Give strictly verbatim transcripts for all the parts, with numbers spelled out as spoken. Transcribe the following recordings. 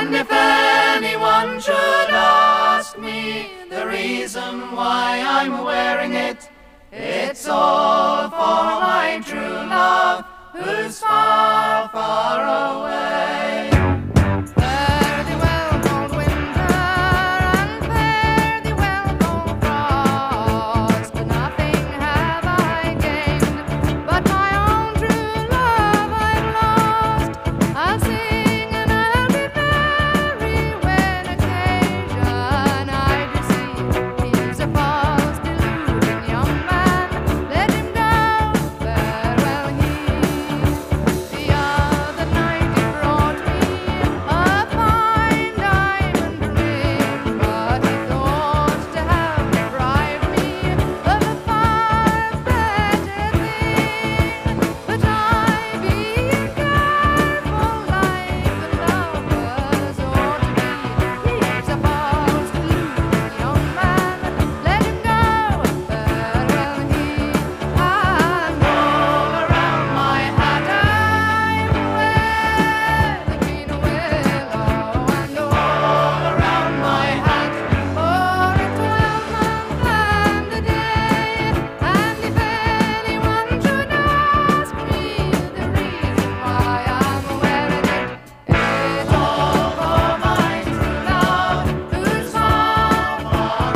And if anyone should ask me the reason why I'm wearing it, it's all for my true love who's far, far away. Fare thee well, cold winter, and fare thee well, cold frost. Nothing have I gained, but my own true love I've lost. I'll sing and I'll be merry when occasion I do see. He's a false, deluding young man, let him go, farewell he. The other night he brought me a fine diamond ring, but he thought to have deprived me of a far better thing. But I, being careful like the lovers ought to be, he's a false, deluding young man, let him go, farewell he. And all around my hat I wear the green willow, and all around my hat for a twelvemonth and a day. And if anyone should ask me the reason why I'm wearing it, it's all for my true love who's far, far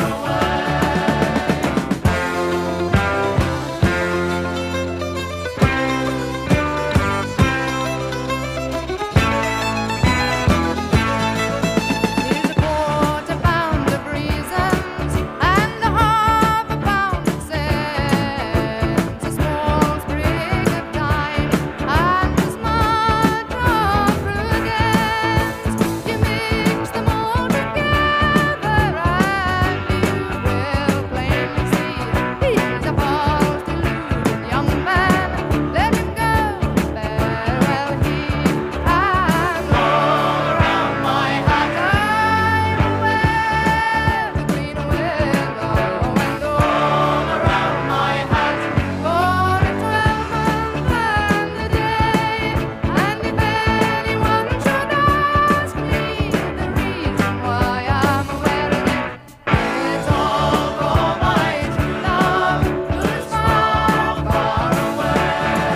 Here's a quarter pound of reasons and a half a pound of sense, a small sprig of thyme and a smudge of prudence. You mix them all together and you will plainly see he's a false, deluding young man. Let him go, farewell he. And all around my hat I wear the green willow, and all around my hat for a twelvemonth and a day. And if anyone should ask me the reason why I'm wearing it, it's all for my true love who's far, far away.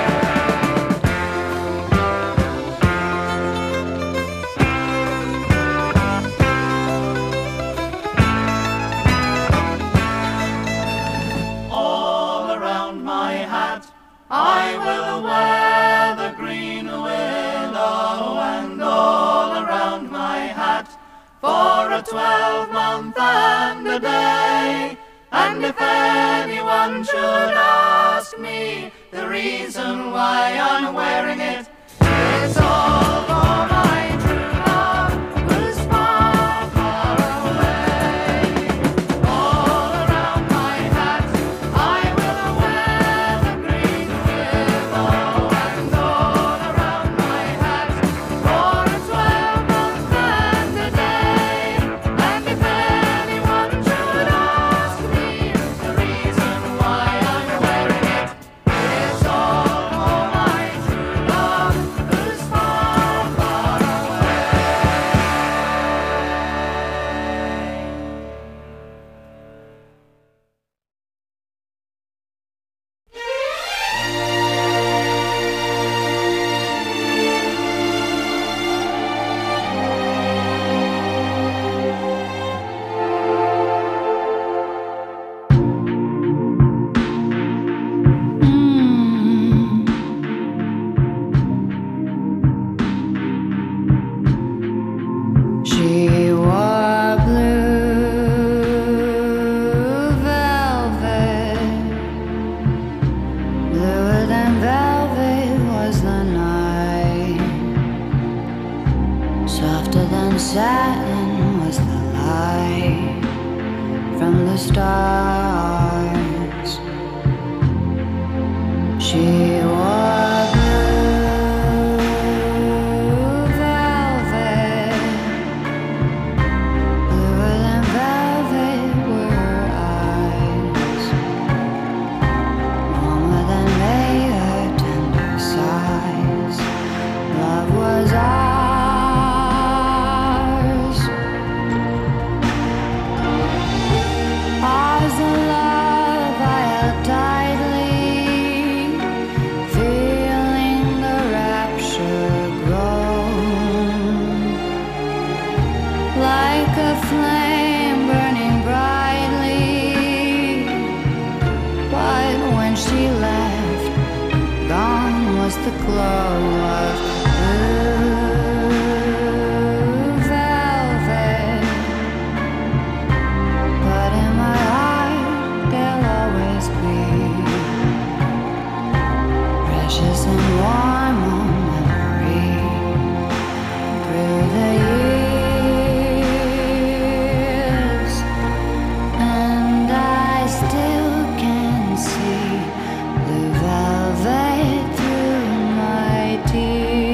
All around my hat I will wear the green willow, and all around my hat for a twelvemonth and a day. And if anyone should ask me the reason why I'm wearing it, it's all for my true love who's far, far away. All around my hat I will wear the green willow, and all around my hat for a twelvemonth and a day. And if anyone should ask me the reason why I'm wearing it, it's all for my true love who's far, far away. She wore blue velvet, bluer than velvet was the night, softer than satin was the light from the stars. She wore blue velvet, bluer than velvet were her eyes, warmer than May, her tender sighs. Love was ours. the glow of blue velvet. But in my heart there'll always be precious and warm memory through the years, and I still can see blue velvet through my tears.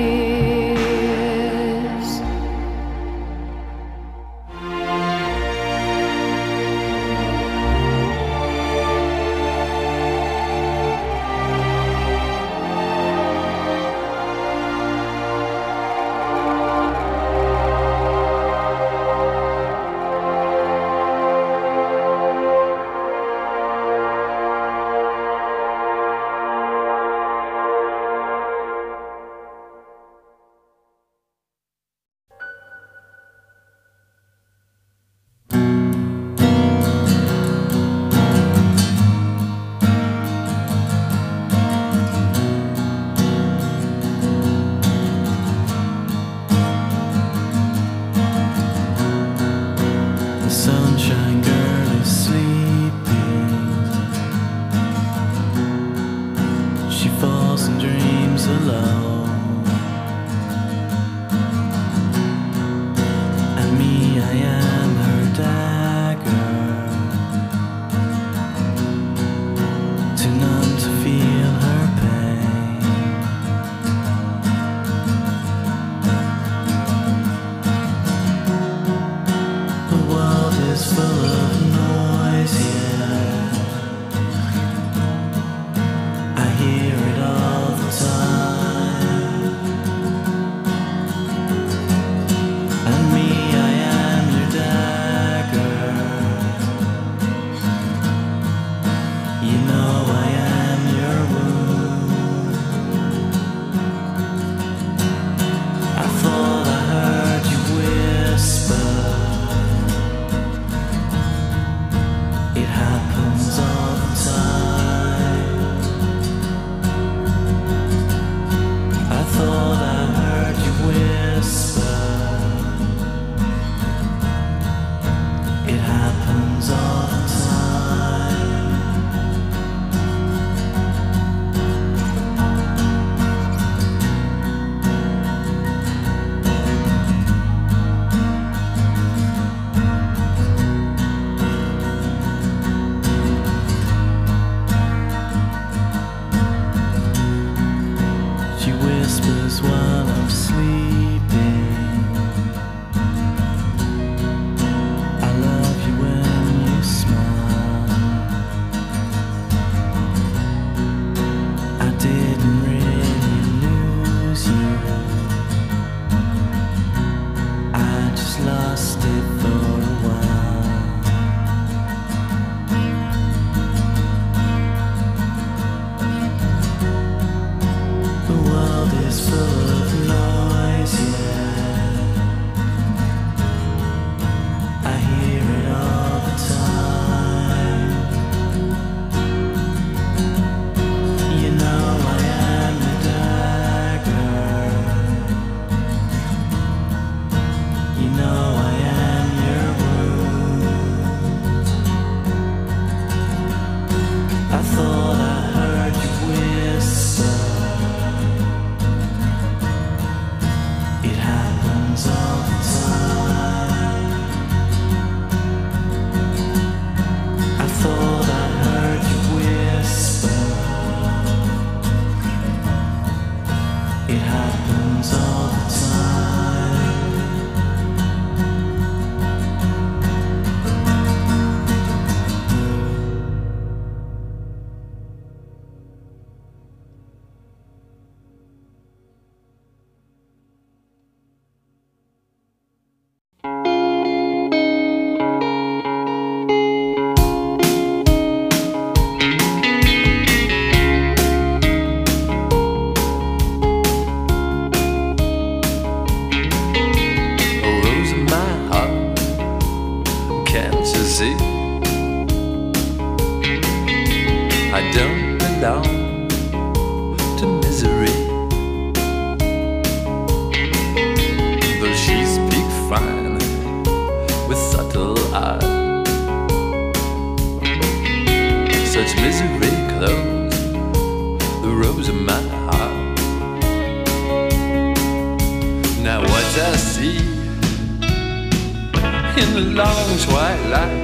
In the long twilight,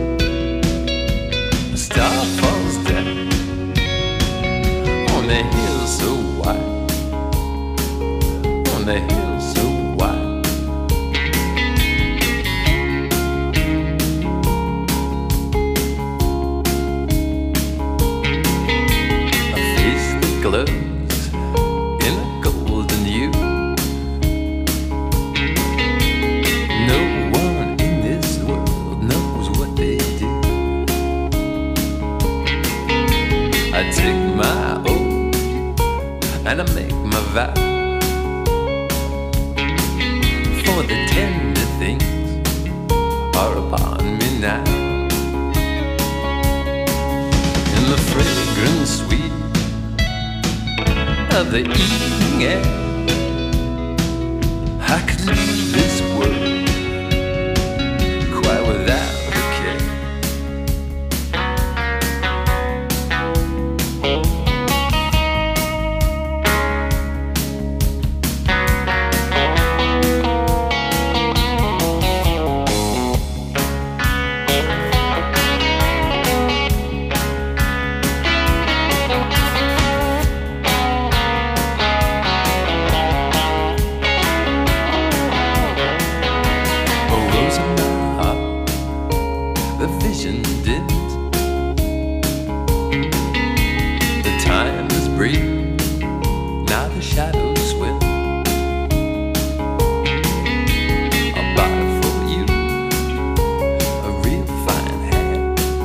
a star falls down on the hill so wide, on the hill so wide. A face that glows in a golden hue. No one in this world knows what they do. I take my oath and I make my vow, for the tender things are upon me now. In the fragrant sweet of the evening air, I could leave this world quite without a care. A rose in my heart, the vision dims. The time is brief, now the shadows swim. I'll buy for you a real fine hat,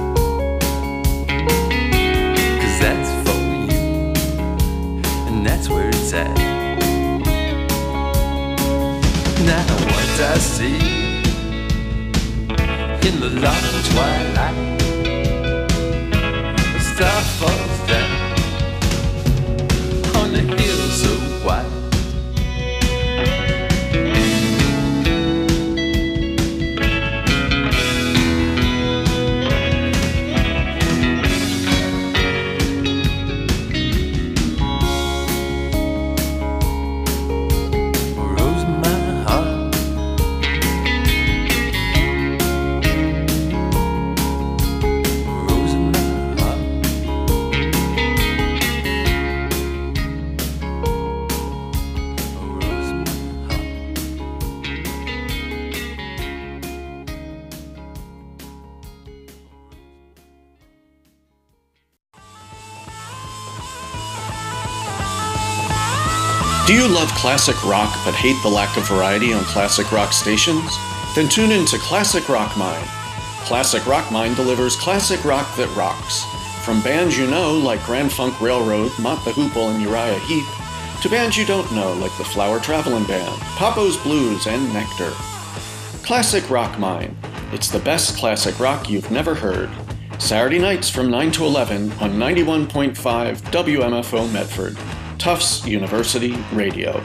'cause that's for you, and that's where it's at. Now what I see in the long twilight, a star falls down on the hill so wide. A rose in my heart, a rose in my heart. A rose in my heart. Do you love classic rock but hate the lack of variety on classic rock stations? Then tune in to Classic Rock Mind. Classic Rock Mind delivers classic rock that rocks. From bands you know like Grand Funk Railroad, Mott the Hoople, and Uriah Heep, to bands you don't know like the Flower Travelin' Band, Papo's Blues, and Nectar. Classic Rock Mind. It's the best classic rock you've never heard. Saturday nights from nine to eleven on ninety-one point five W M F O Medford. Tufts University Radio.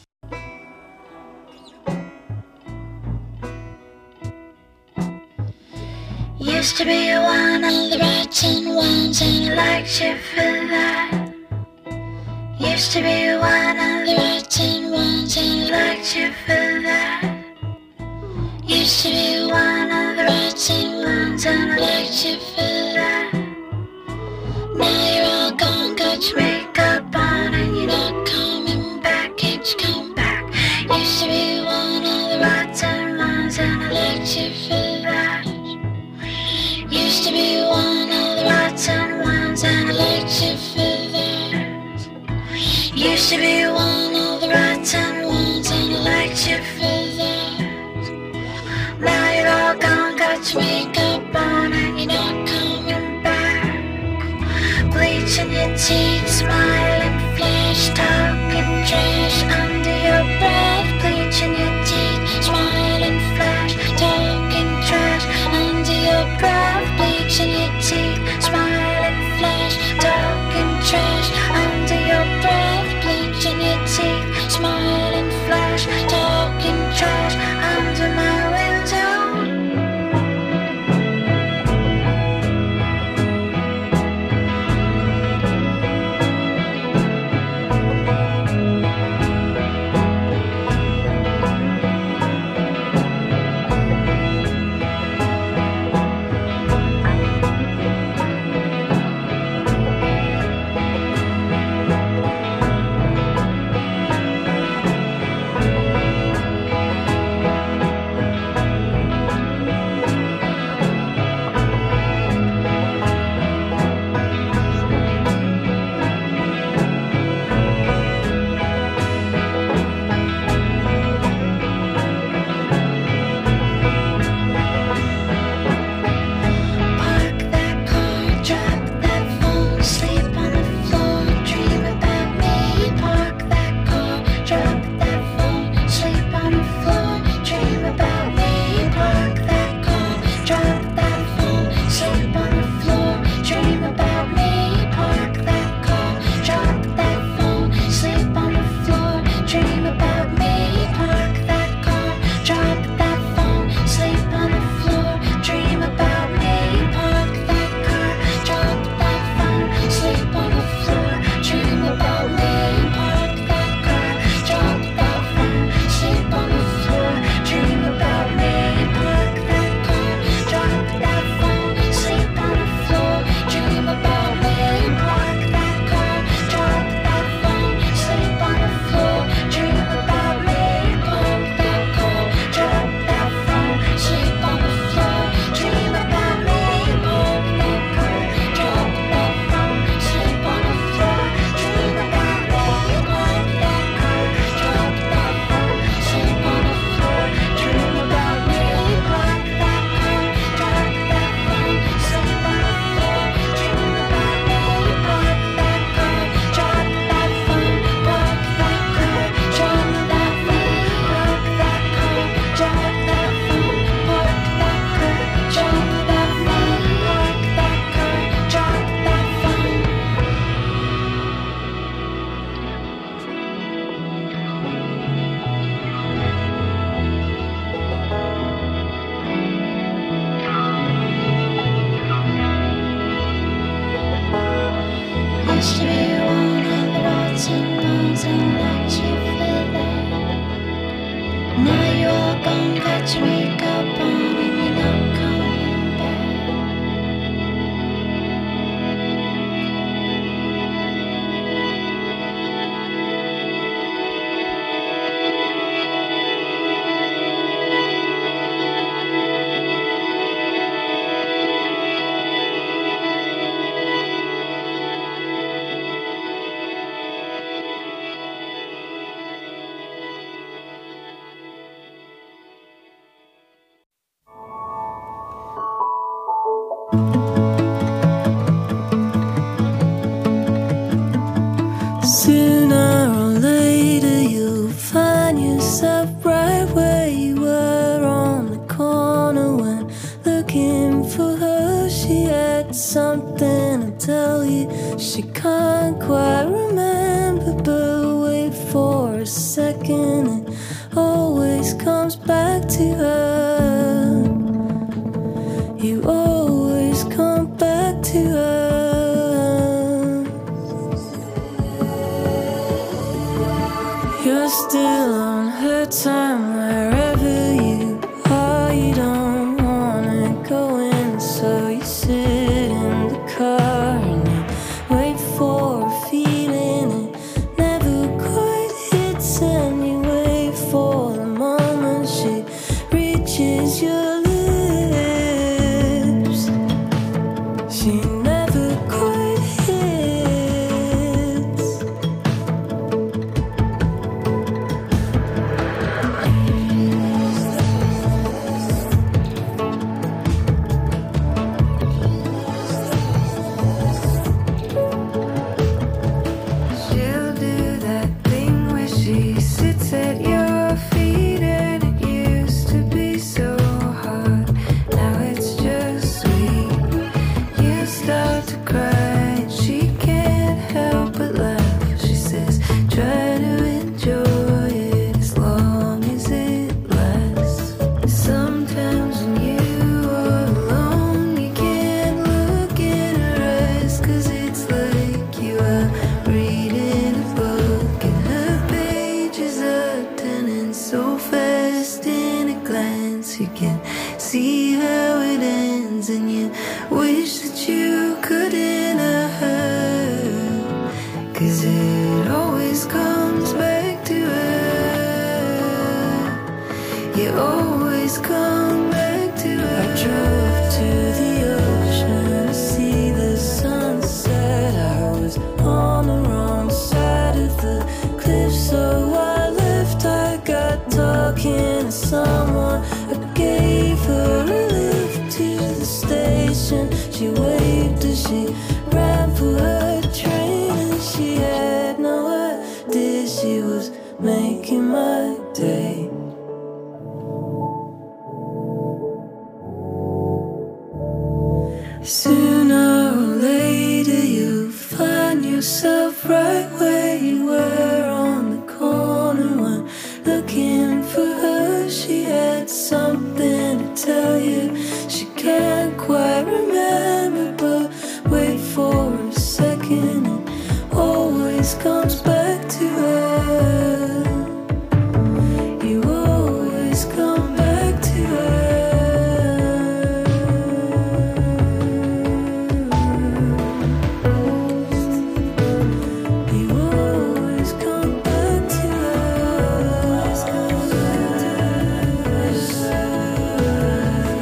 Used to be one of the rotten ones, and I liked you for that. Used to be one of the rotten ones, and I liked you for that. Used to be one of the rotten ones, and I liked you for that. Now you're all gone, got your makeup on, and you're not coming back. Can't you come back? Used to be one of the rotten ones, and I liked you for that. Used to be one of the rotten ones, and I liked you for that. Used to be one of the rotten ones, and I liked you for that. Now you're all gone, got your makeup on, and you're not coming back. Bleaching your teeth, smiling, flash, talking trash under your breath. Bleaching your teeth, smiling, flash, talking trash under your breath. Bleaching your teeth, smiling, flash, talking trash under your breath. Bleaching your teeth, smiling, flash, talking trash under my window. looking for her. She had something to tell you. She can't quite remember, but wait for a second. It always comes back to her. You always come back to her. You're still on her time wherever you are. You don't wanna go in, so you sit in the car and you wait for a feeling. It never quite hits, and you wait for the moment she reaches your lips. She never quite hits. She'll do that thing where she sits at your feet, and it used to be so hard. Now it's just sweet. You start to cry, and she can't help but laugh. She says, try to enjoy it as long as it lasts. Sometimes when you are alone, you can't look in her eyes, 'cause it's like you are reading a book, and her pages are turning so fast in a glance. You can see how it ends, and you wish that you could enter her, 'cause it always comes back to her. You always come back to her. I drove to the ocean to see the sunset. I was on the wrong side of the cliff, so I left. I got talking to someone. I gave her a lift to the station. She waved as she ran for her train, and she had no idea she was making my day. Sooner or later you'll find yourself right where you were on the corner when looking for her. She had something to tell you. She can't quite remember, but wait for a second. It always comes back to her. You always come back to her. You always come back to her.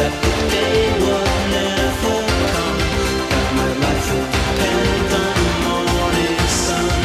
that the day would never come, that my life would depend on the morning sun.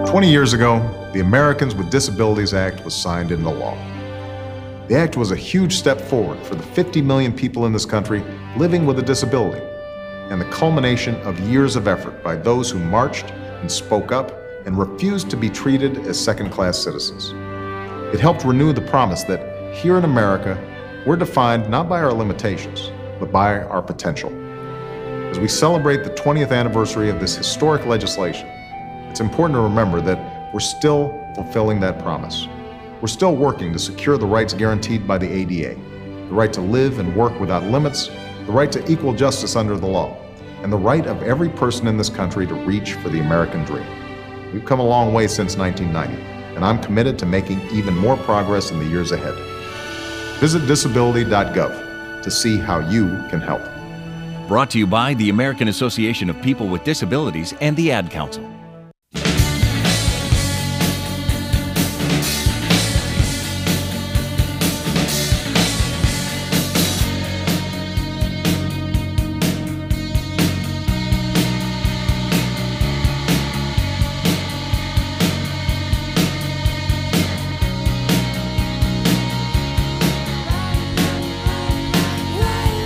twenty years ago, the Americans with Disabilities Act was signed into law. The act was a huge step forward for the fifty million people in this country living with a disability, and the culmination of years of effort by those who marched and spoke up and refused to be treated as second-class citizens. It helped renew the promise that here in America, we're defined not by our limitations, but by our potential. As we celebrate the twentieth anniversary of this historic legislation, it's important to remember that we're still fulfilling that promise. We're still working to secure the rights guaranteed by the A D A, the right to live and work without limits, the right to equal justice under the law, and the right of every person in this country to reach for the American dream. We've come a long way since nineteen ninety, and I'm committed to making even more progress in the years ahead. Visit disability dot gov to see how you can help. Brought to you by the American Association of People with Disabilities and the Ad Council.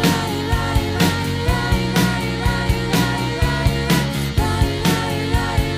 Right, right, right, right, right, right, right, right, right.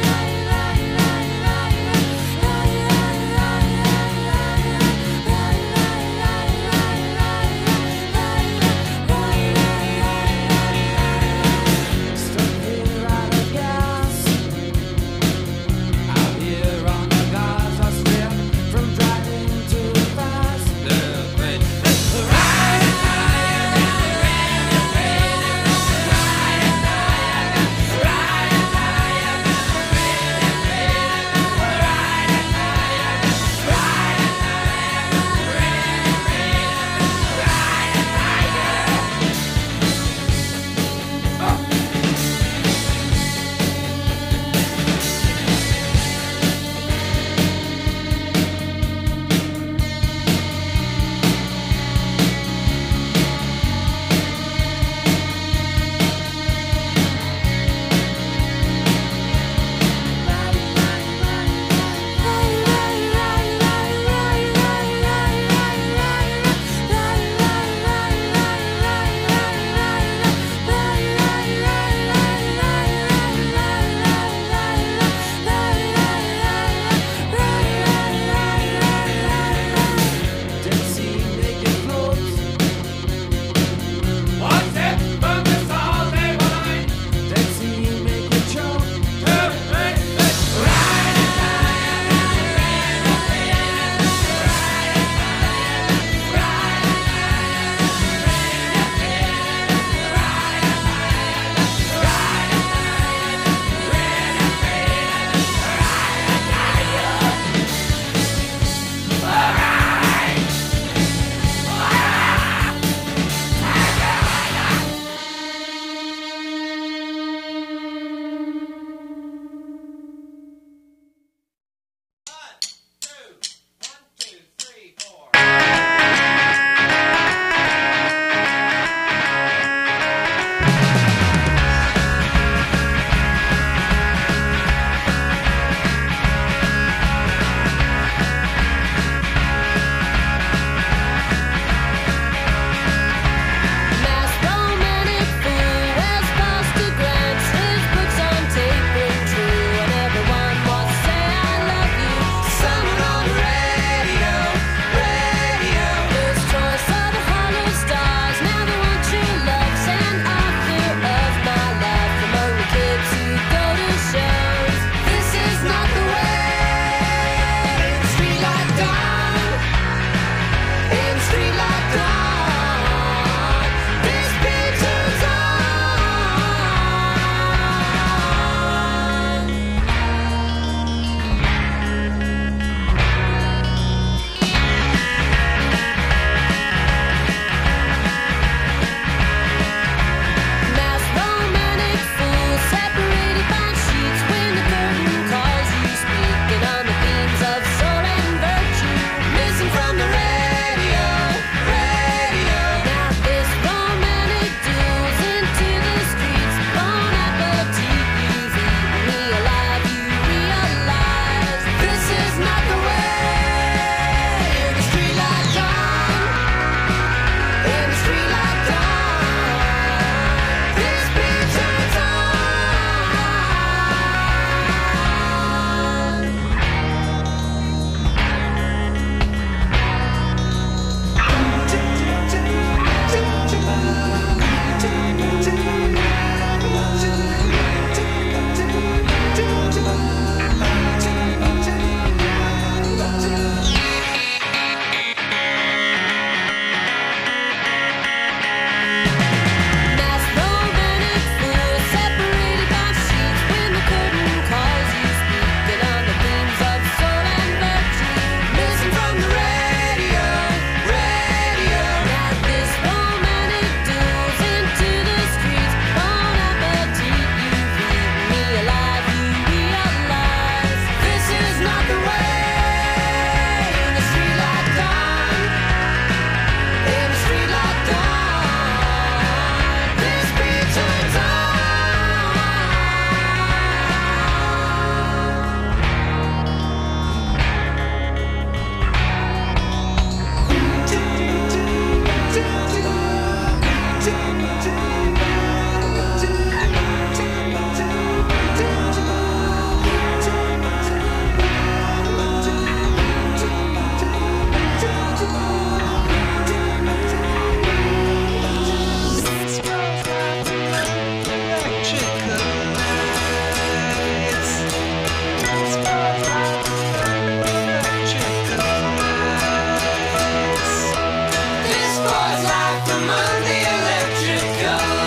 This boy's life among the electrical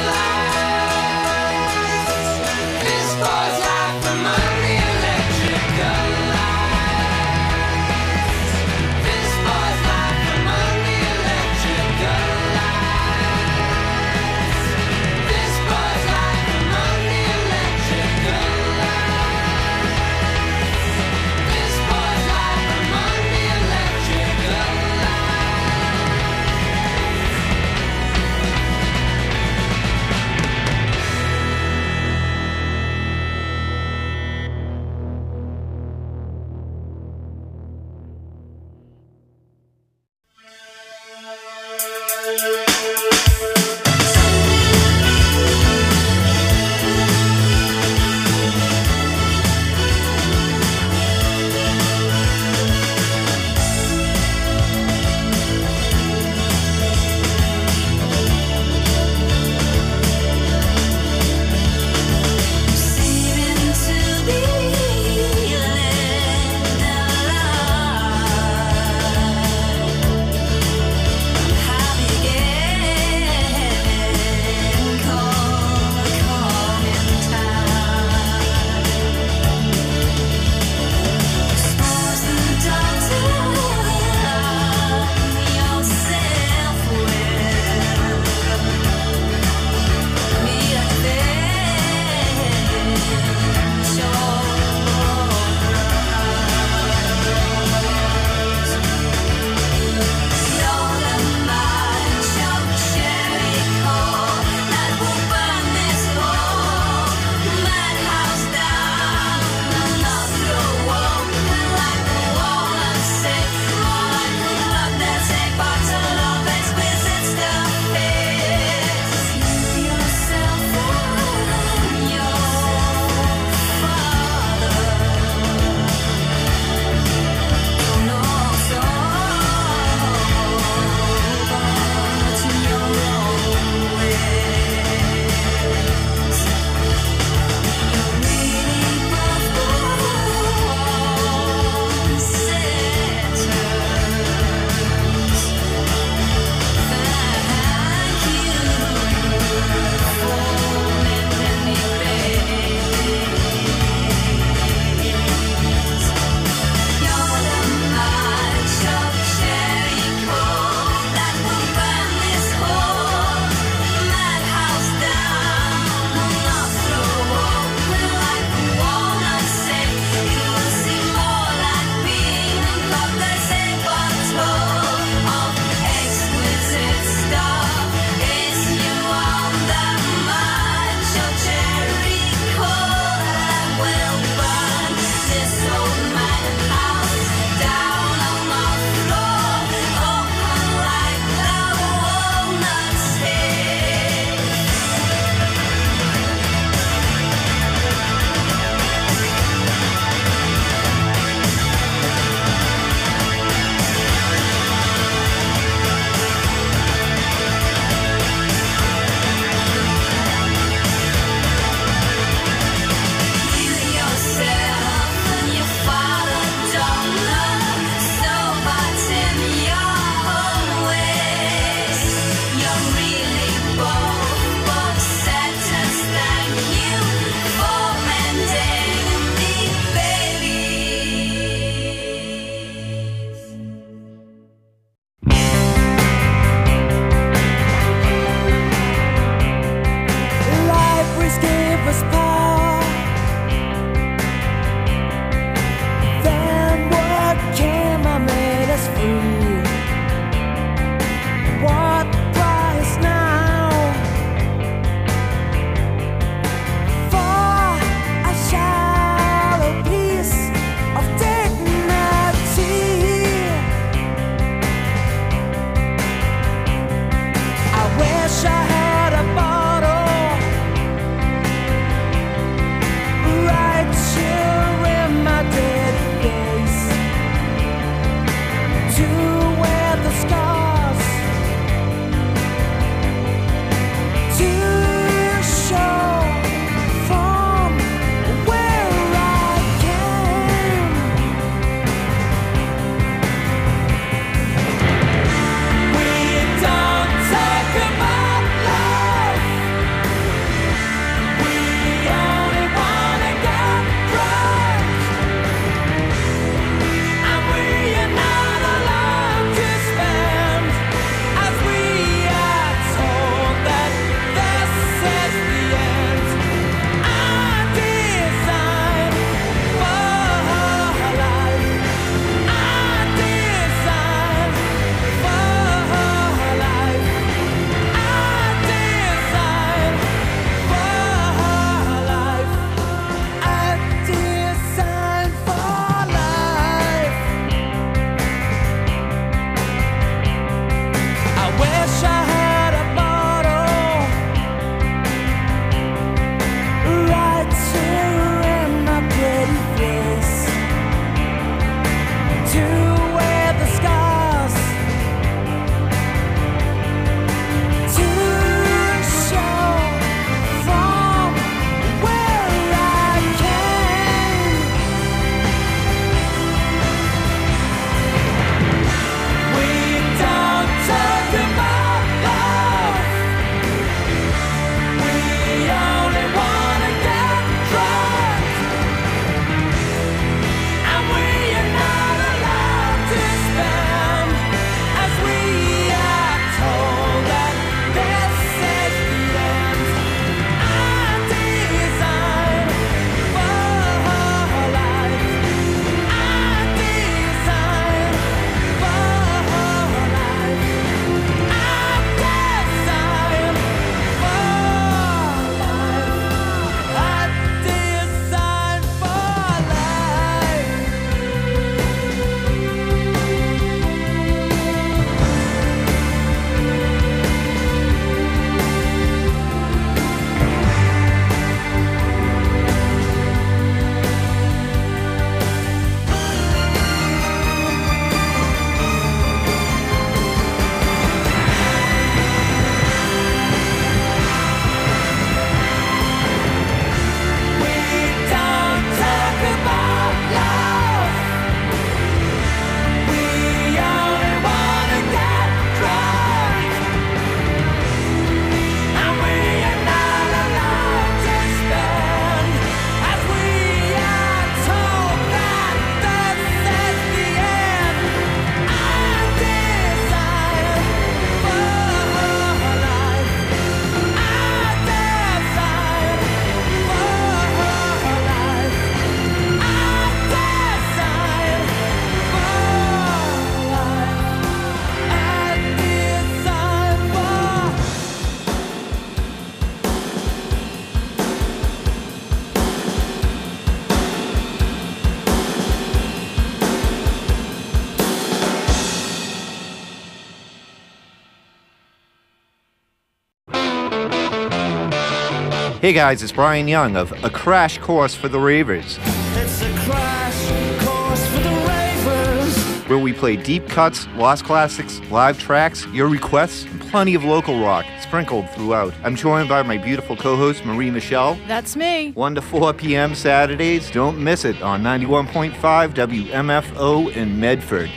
Hey guys, it's Brian Young of A Crash Course for the Ravers, It's a crash course for the ravers. where we play deep cuts, lost classics, live tracks, your requests, and plenty of local rock sprinkled throughout. I'm joined by my beautiful co-host Marie Michelle. That's me. one to four p.m. Saturdays. Don't miss it on ninety-one point five W M F O in Medford.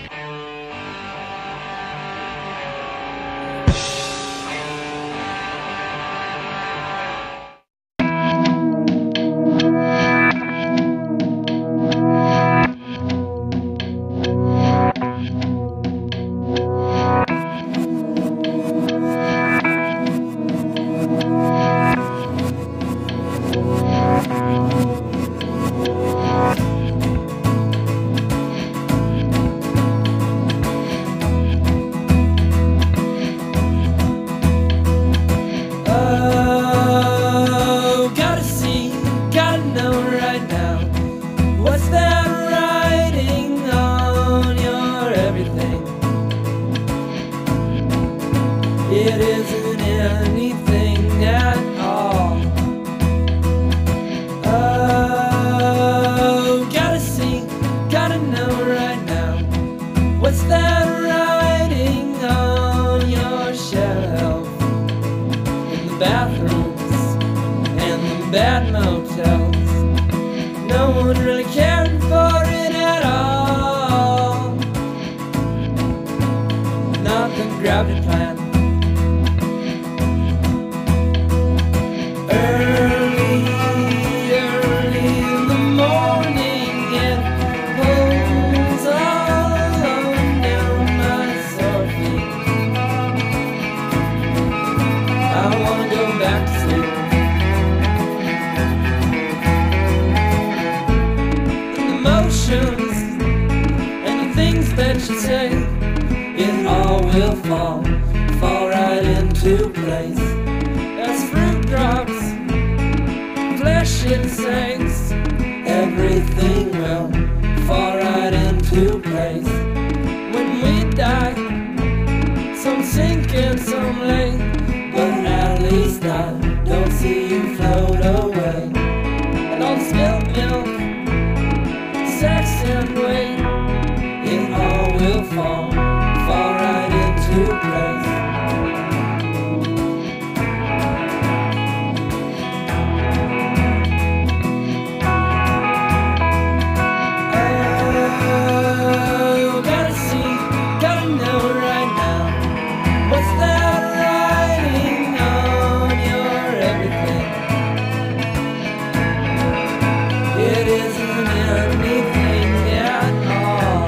Oh, gotta see, gotta know right now. What's that writing on your everything? It isn't anything at all. Oh, gotta see, gotta know right now. What's that writing on your shelf? In the bathrooms and the bad motels. No one really cared for it at all. Not the gravity plan. Early, early in the morning, it pulls all down my sore feet. I wanna go back to sleep. And the motions and the things that you say, it all will fall, fall right into place. As fruit drops, flesh it sinks, everything will fall right into place. When we die, some sink and some lay, but at least I don't see you float away. And all the spilled milk, sex and weight, it all will fall, fall right into place. Oh, gotta see, gotta know right now. What's that writing on your everything? It isn't anything at all.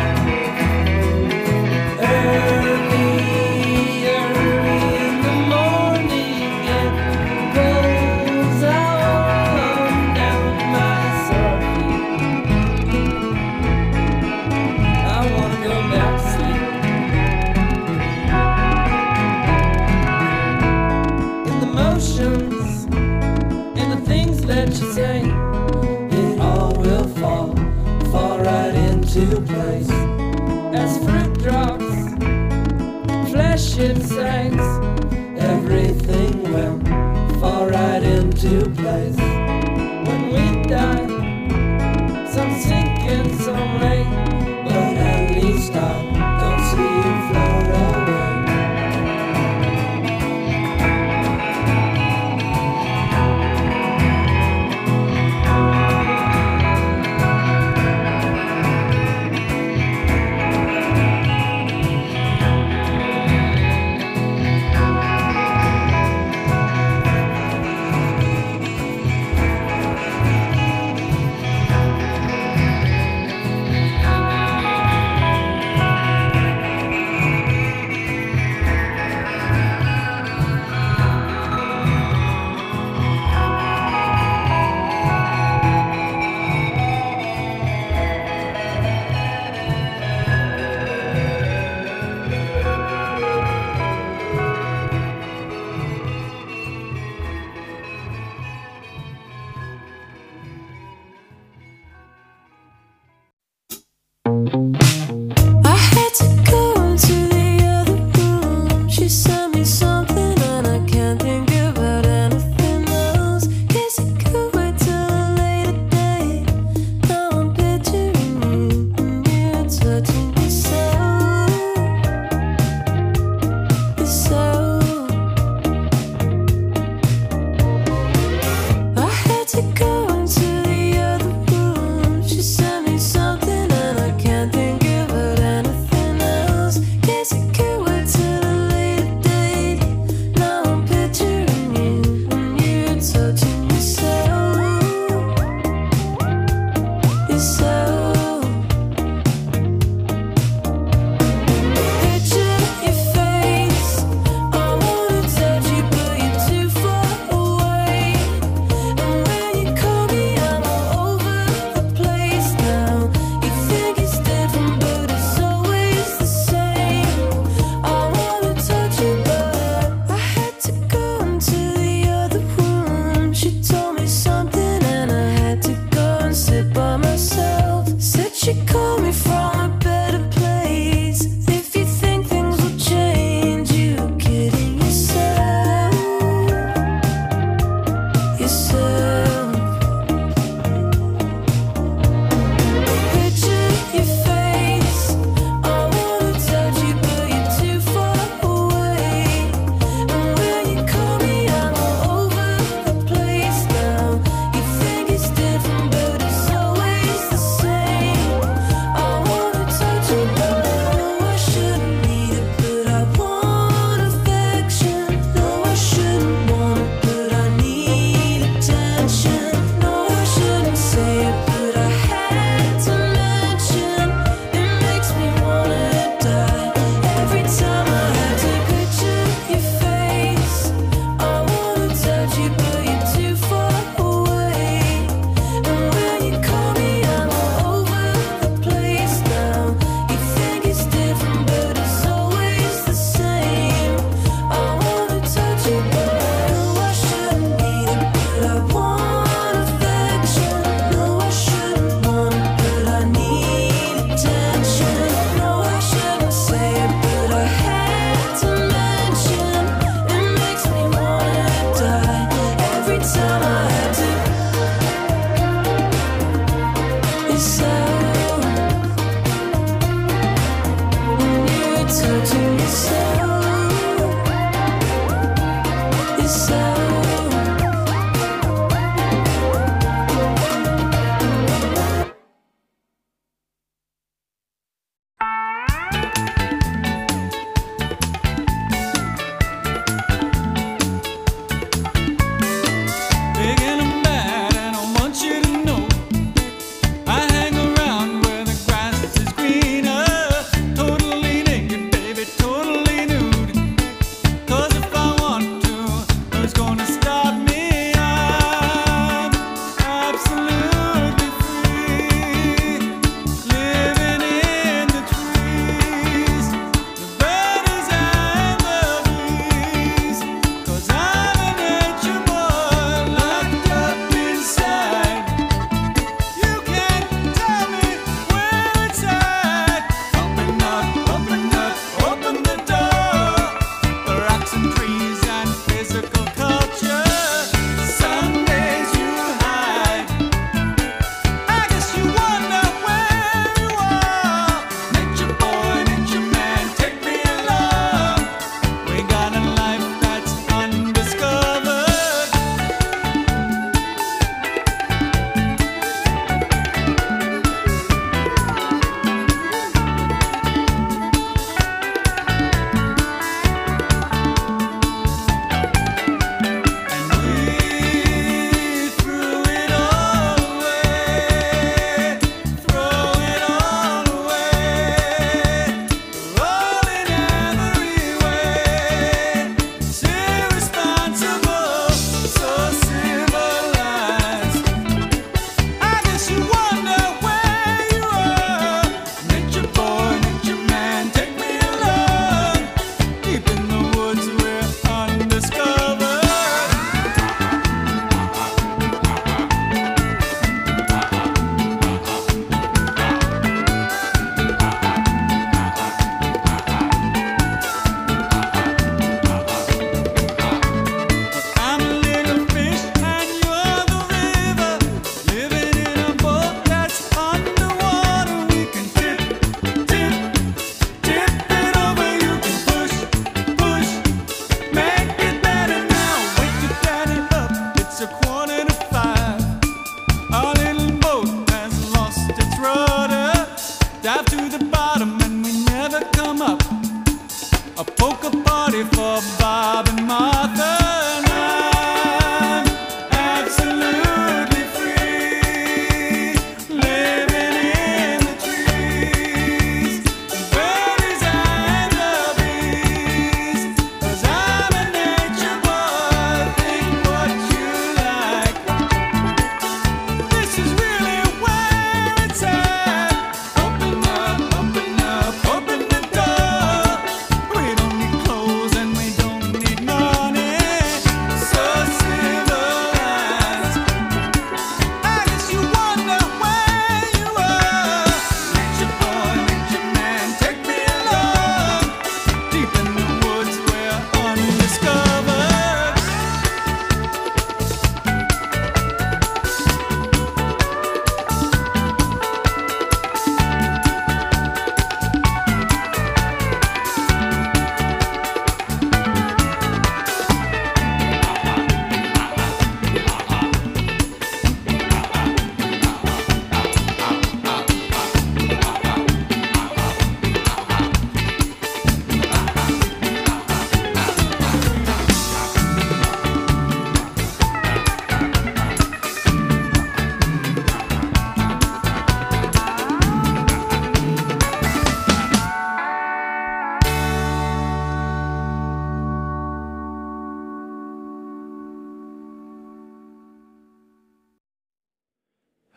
Early, early in the morning, it pulls all down my sore feet. I wanna go back to sleep. In the motions and the things that you say, it all will fall, fall right into place. As fruit drops, flesh it sinks, everything will fall right into place. When we die, some sink and some lay, but at least I don't see you float away. to go into the other room. She sent me something and I can't think about anything else. Guess I could wait till a later date. Now I'm picturing you and you're touching yourself. Yourself. Picture your face. I wanna touch you, but you're too far away. And when you call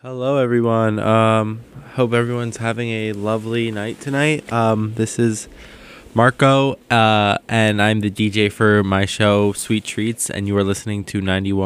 Hello, everyone. Um, hope everyone's having a lovely night tonight. Um, this is Marco, uh, and I'm the D J for my show, Sweet Treats, and you are listening to ninety-one.